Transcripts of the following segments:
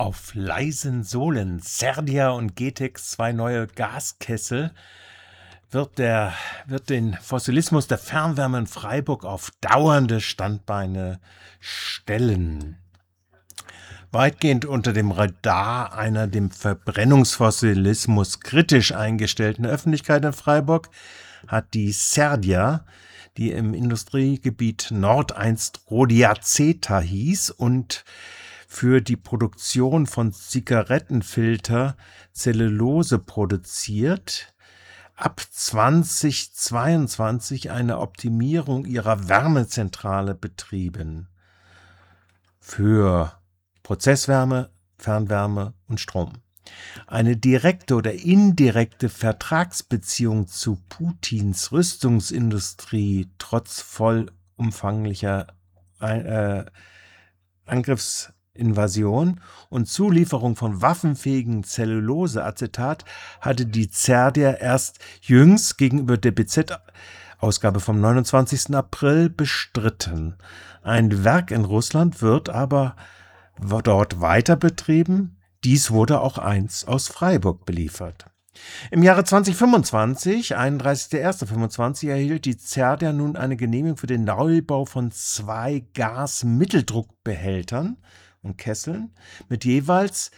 Auf leisen Sohlen, Cerdia und Getex, zwei neue Gaskessel, wird den Fossilismus der Fernwärme in Freiburg auf dauernde Standbeine stellen. Weitgehend unter dem Radar einer dem Verbrennungsfossilismus kritisch eingestellten Öffentlichkeit in Freiburg hat die Cerdia, die im Industriegebiet Nord einst Rhodiaceta hieß und für die Produktion von Zigarettenfilter Zellulose produziert, ab 2022 eine Optimierung ihrer Wärmezentrale betrieben. Für Prozesswärme, Fernwärme und Strom. Eine direkte oder indirekte Vertragsbeziehung zu Putins Rüstungsindustrie trotz vollumfänglicher Angriffsinvasion und Zulieferung von waffenfähigen Zelluloseacetat hatte die Cerdia erst jüngst gegenüber der BZ-Ausgabe vom 29. April bestritten. Ein Werk in Russland wird aber dort weiter betrieben. Dies wurde auch einst aus Freiburg beliefert. Im Jahre 2025, 31.01.25, erhielt die Cerdia nun eine Genehmigung für den Neubau von 2 Gasmitteldruckbehältern und Kesseln mit jeweils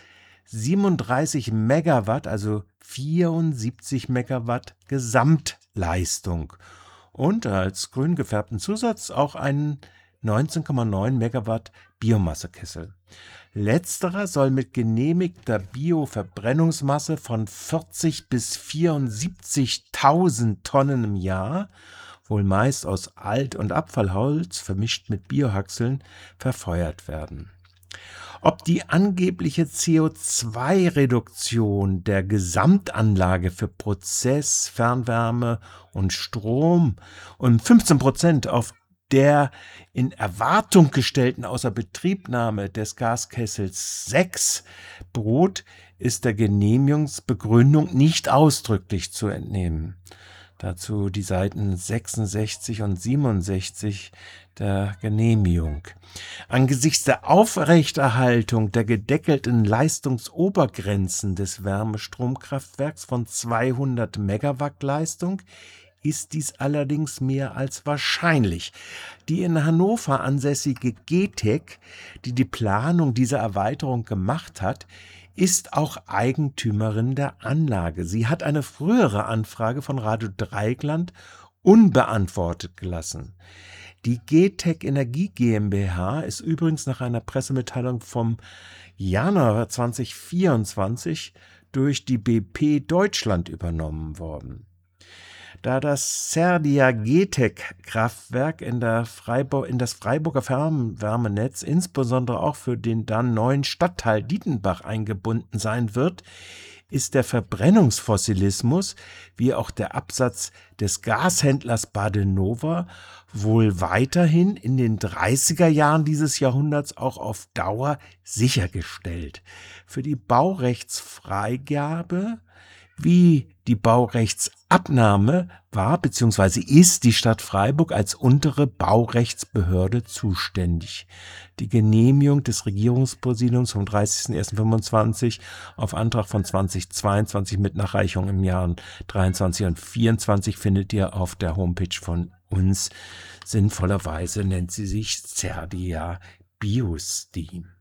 37 Megawatt, also 74 Megawatt Gesamtleistung und als grün gefärbten Zusatz auch einen 19,9 Megawatt Biomassekessel. Letzterer soll mit genehmigter Bioverbrennungsmasse von 40 bis 74.000 Tonnen im Jahr, wohl meist aus Alt- und Abfallholz vermischt mit Biohackseln, verfeuert werden. Ob die angebliche CO2-Reduktion der Gesamtanlage für Prozess, Fernwärme und Strom um 15% auf der in Erwartung gestellten Außerbetriebnahme des Gaskessels 6 beruht, ist der Genehmigungsbegründung nicht ausdrücklich zu entnehmen. Dazu die Seiten 66 und 67 der Genehmigung. Angesichts der Aufrechterhaltung der gedeckelten Leistungsobergrenzen des Wärmestromkraftwerks von 200 Megawatt Leistung ist dies allerdings mehr als wahrscheinlich. Die in Hannover ansässige GTEC, die die Planung dieser Erweiterung gemacht hat, ist auch Eigentümerin der Anlage. Sie hat eine frühere Anfrage von Radio Dreieckland unbeantwortet gelassen. Die GTEC Energie GmbH ist übrigens nach einer Pressemitteilung vom Januar 2024 durch die BP Deutschland übernommen worden. Da das Cerdia GTEC-Kraftwerk in das Freiburger Fernwärmenetz insbesondere auch für den dann neuen Stadtteil Dietenbach eingebunden sein wird, ist der Verbrennungsfossilismus wie auch der Absatz des Gashändlers Badenova wohl weiterhin in den 30er Jahren dieses Jahrhunderts auch auf Dauer sichergestellt. Für die Baurechtsfreigabe wie die Baurechtsabnahme war bzw. ist die Stadt Freiburg als untere Baurechtsbehörde zuständig. Die Genehmigung des Regierungspräsidiums vom 30.01.25 auf Antrag von 2022 mit Nachreichung im Jahr 23 und 24 findet ihr auf der Homepage von uns. Sinnvollerweise nennt sie sich Cerdia Biosteam.